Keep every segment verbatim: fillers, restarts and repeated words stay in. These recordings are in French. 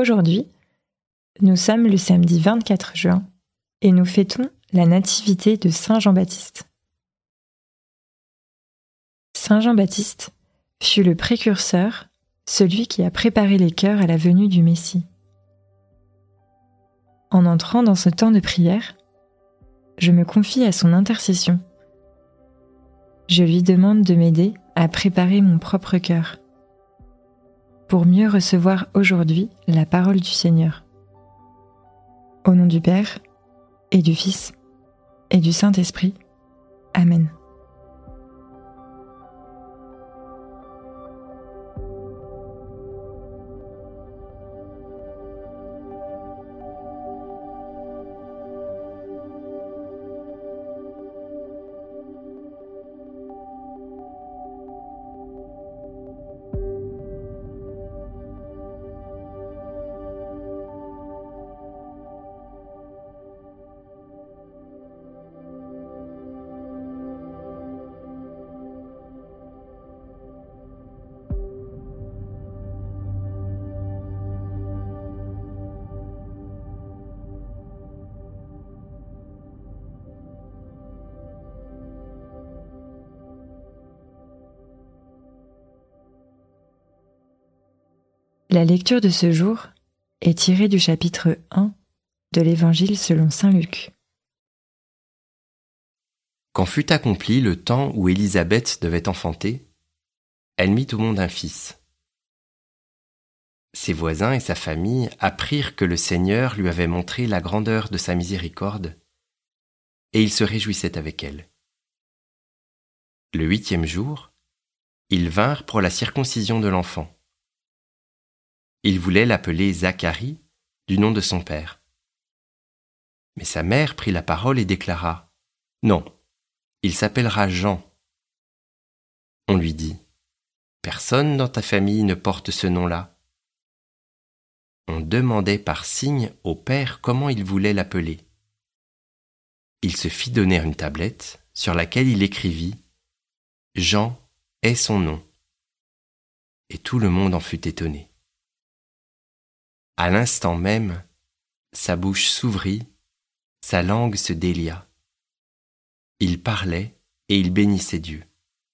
Aujourd'hui, nous sommes le samedi vingt-quatre juin et nous fêtons la nativité de Saint Jean-Baptiste. Saint Jean-Baptiste fut le précurseur, celui qui a préparé les cœurs à la venue du Messie. En entrant dans ce temps de prière, je me confie à son intercession. Je lui demande de m'aider à préparer mon propre cœur, pour mieux recevoir aujourd'hui la parole du Seigneur. Au nom du Père, et du Fils, et du Saint-Esprit. Amen. La lecture de ce jour est tirée du chapitre un de l'Évangile selon saint Luc. Quand fut accompli le temps où Élisabeth devait enfanter, elle mit au monde un fils. Ses voisins et sa famille apprirent que le Seigneur lui avait montré la grandeur de sa miséricorde, et ils se réjouissaient avec elle. Le huitième jour, ils vinrent pour la circoncision de l'enfant. Il voulait l'appeler Zacharie, du nom de son père. Mais sa mère prit la parole et déclara : « Non, il s'appellera Jean. » On lui dit : « Personne dans ta famille ne porte ce nom-là. » On demandait par signe au père comment il voulait l'appeler. Il se fit donner une tablette sur laquelle il écrivit : « Jean est son nom. » Et tout le monde en fut étonné. À l'instant même, sa bouche s'ouvrit, sa langue se délia. Il parlait et il bénissait Dieu.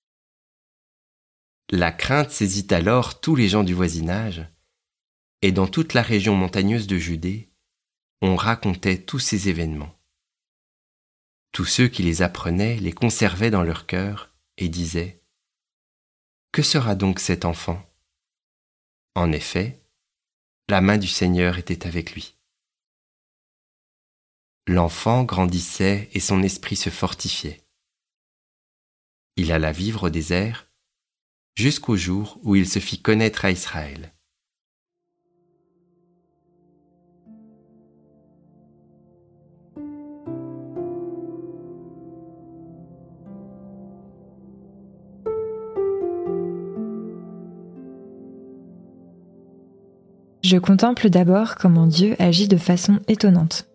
La crainte saisit alors tous les gens du voisinage, et dans toute la région montagneuse de Judée, on racontait tous ces événements. Tous ceux qui les apprenaient les conservaient dans leur cœur et disaient : « Que sera donc cet enfant ? » En effet, la main du Seigneur était avec lui. L'enfant grandissait et son esprit se fortifiait. Il alla vivre au désert jusqu'au jour où il se fit connaître à Israël. Je contemple d'abord comment Dieu agit de façon étonnante.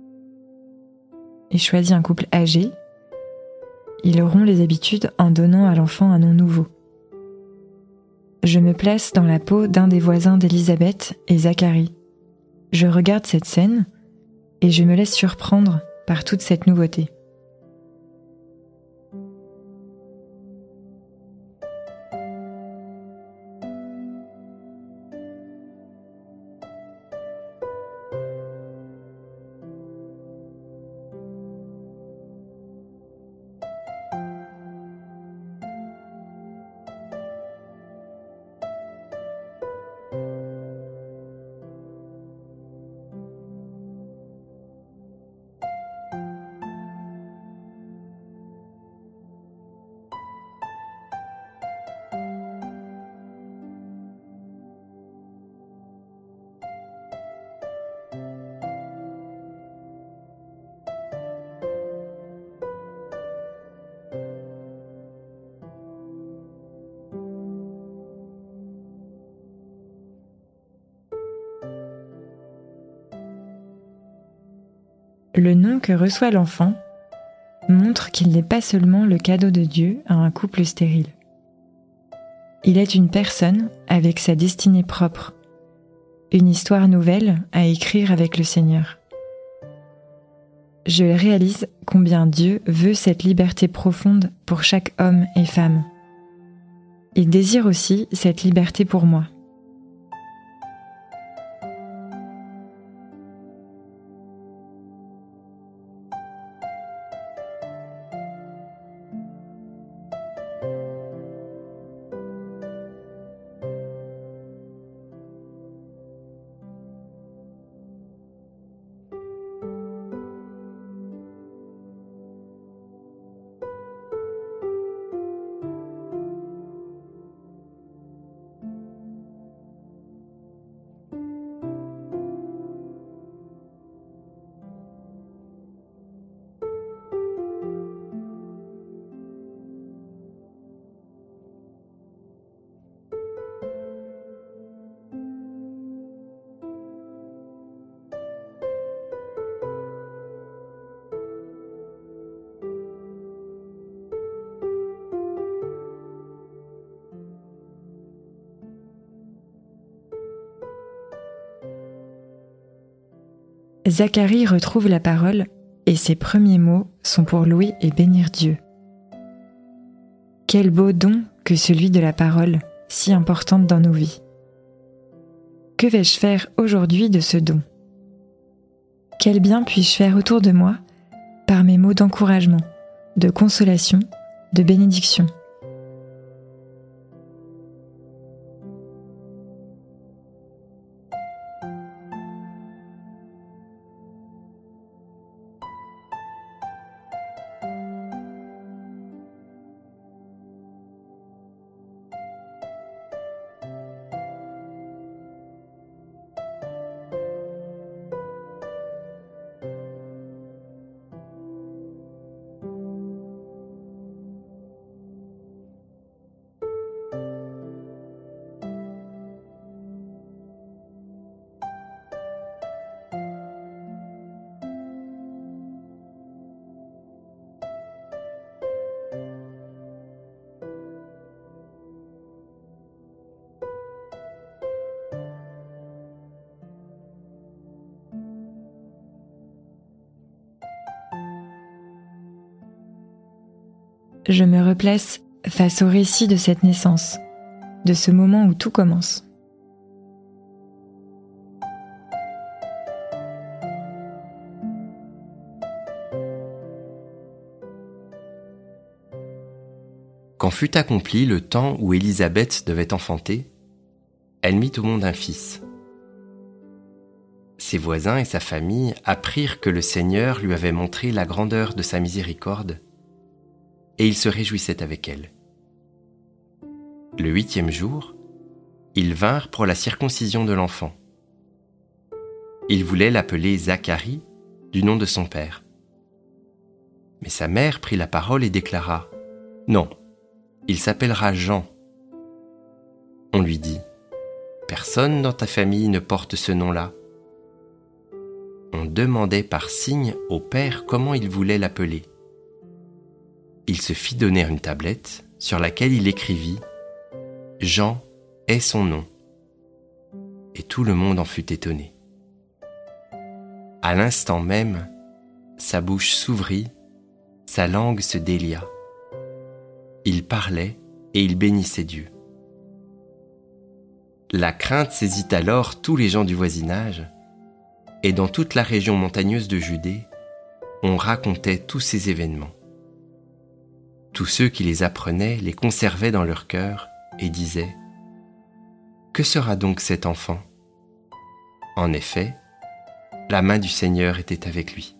Il choisit un couple âgé. Il rompt les habitudes en donnant à l'enfant un nom nouveau. Je me place dans la peau d'un des voisins d'Élisabeth et Zacharie. Je regarde cette scène et je me laisse surprendre par toute cette nouveauté. Le nom que reçoit l'enfant montre qu'il n'est pas seulement le cadeau de Dieu à un couple stérile. Il est une personne avec sa destinée propre, une histoire nouvelle à écrire avec le Seigneur. Je réalise combien Dieu veut cette liberté profonde pour chaque homme et femme. Il désire aussi cette liberté pour moi. Zacharie retrouve la parole et ses premiers mots sont pour louer et bénir Dieu. Quel beau don que celui de la parole, si importante dans nos vies. Que vais-je faire aujourd'hui de ce don ? Quel bien puis-je faire autour de moi par mes mots d'encouragement, de consolation, de bénédiction ? Je me replace face au récit de cette naissance, de ce moment où tout commence. Quand fut accompli le temps où Élisabeth devait enfanter, elle mit au monde un fils. Ses voisins et sa famille apprirent que le Seigneur lui avait montré la grandeur de sa miséricorde, et ils se réjouissaient avec elle. Le huitième jour, ils vinrent pour la circoncision de l'enfant. Ils voulaient l'appeler Zacharie, du nom de son père. Mais sa mère prit la parole et déclara : « Non, il s'appellera Jean. » On lui dit : « Personne dans ta famille ne porte ce nom-là. » On demandait par signe au père comment il voulait l'appeler. Il se fit donner une tablette sur laquelle il écrivit : « Jean est son nom. » Et tout le monde en fut étonné. À l'instant même, sa bouche s'ouvrit, sa langue se délia. Il parlait et il bénissait Dieu. La crainte saisit alors tous les gens du voisinage, et dans toute la région montagneuse de Judée, on racontait tous ces événements. Tous ceux qui les apprenaient les conservaient dans leur cœur et disaient : « Que sera donc cet enfant ? » En effet, la main du Seigneur était avec lui.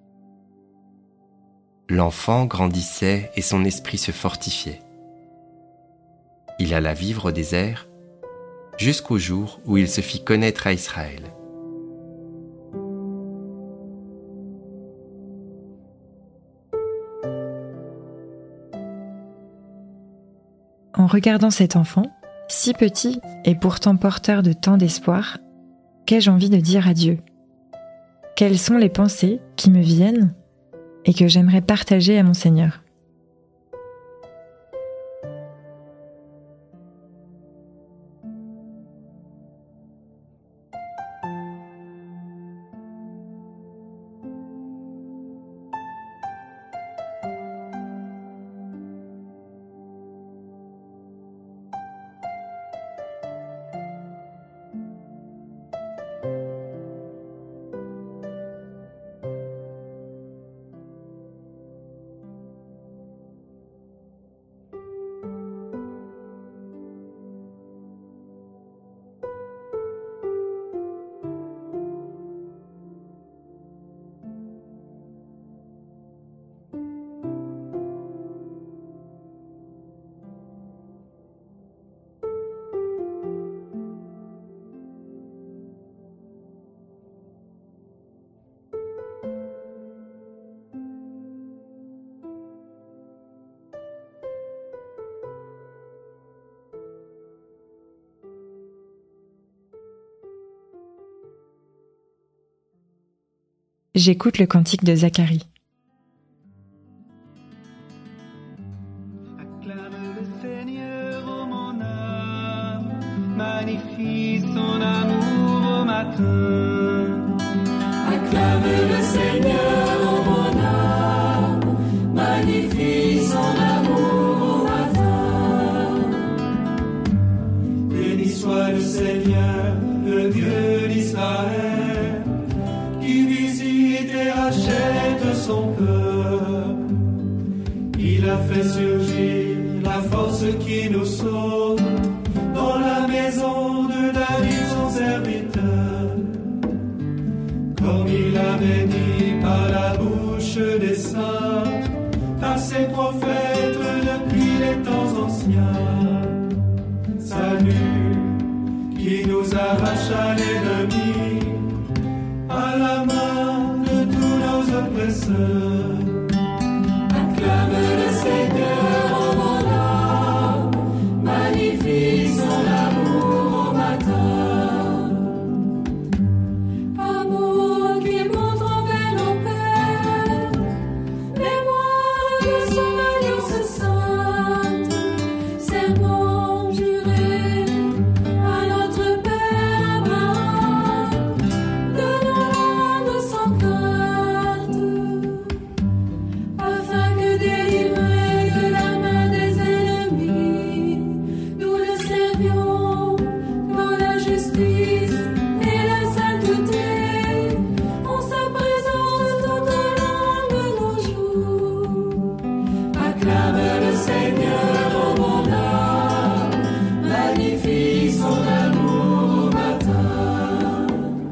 L'enfant grandissait et son esprit se fortifiait. Il alla vivre au désert jusqu'au jour où il se fit connaître à Israël. En regardant cet enfant, si petit et pourtant porteur de tant d'espoir, qu'ai-je envie de dire à Dieu ? Quelles sont les pensées qui me viennent et que j'aimerais partager à mon Seigneur ? j'écoute le cantique de Zacharie. Acclame le Seigneur, ô mon âme, magnifie son amour au matin. Acclame le Seigneur, ô mon âme, magnifie son amour au matin. Béni soit le Seigneur, le Dieu d'Israël, qui visite et rachète son peuple. Il a fait surgir la force qui nous sauve dans la maison de David son serviteur. Comme il avait dit par la bouche des saints, par ses prophètes depuis les temps anciens. Salut qui nous arrache à l'ennemi, à la main de tous nos oppresseurs. Acclame le Seigneur, ô mon âme, magnifie son amour au matin. Amour qui montre envers nos pères, mémoire de son alliance sainte, serment juré à notre Père Abraham, de nous rendre sans crainte, afin que délivrés de la main des ennemis, nous le servions dans la justice et la sainteté, en sa présence tout au long de nos jours. Acclame le Seigneur, ô mon âme, magnifie son amour au matin.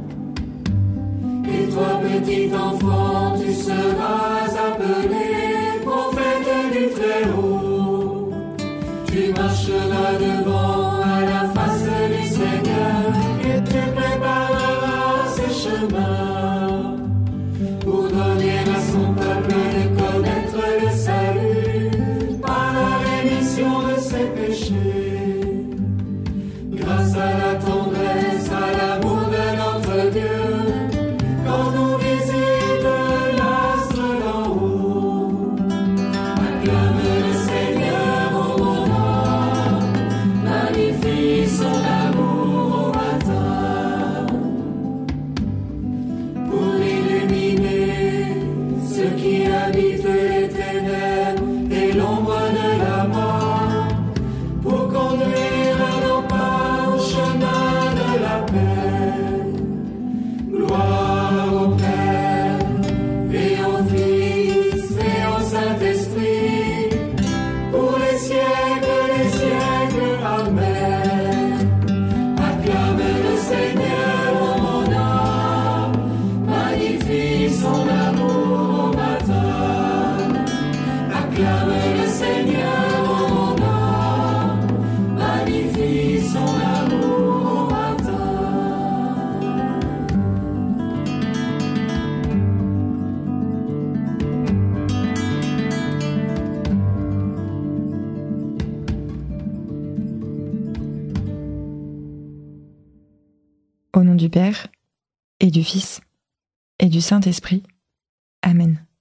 Et toi, petit enfant, tu seras appelé prophète du Très-Haut. Tu marcheras devant à la face du Seigneur et tu prépareras ses chemins pour donner à son peuple de connaître le salut par la rémission de ses péchés. Grâce à la tendresse, à l'amour de notre Dieu, quand nous visite l'astre d'en haut. Acclame le Seigneur, ô mon âme, magnifie son amour au matin. Pour illuminer ceux qui habitent les ténèbres et l'ombre de la mort, pour conduire nos pas au chemin de la paix. Gloire au Père et au Fils et au Saint-Esprit, pour les siècles des siècles. Amen. Acclame le Seigneur, ô mon âme, magnifie son amour au matin. Acclame le Seigneur, ô mon âme, magnifie son amour au matin. Au nom du Père, et du Fils, et du Saint-Esprit. Amen.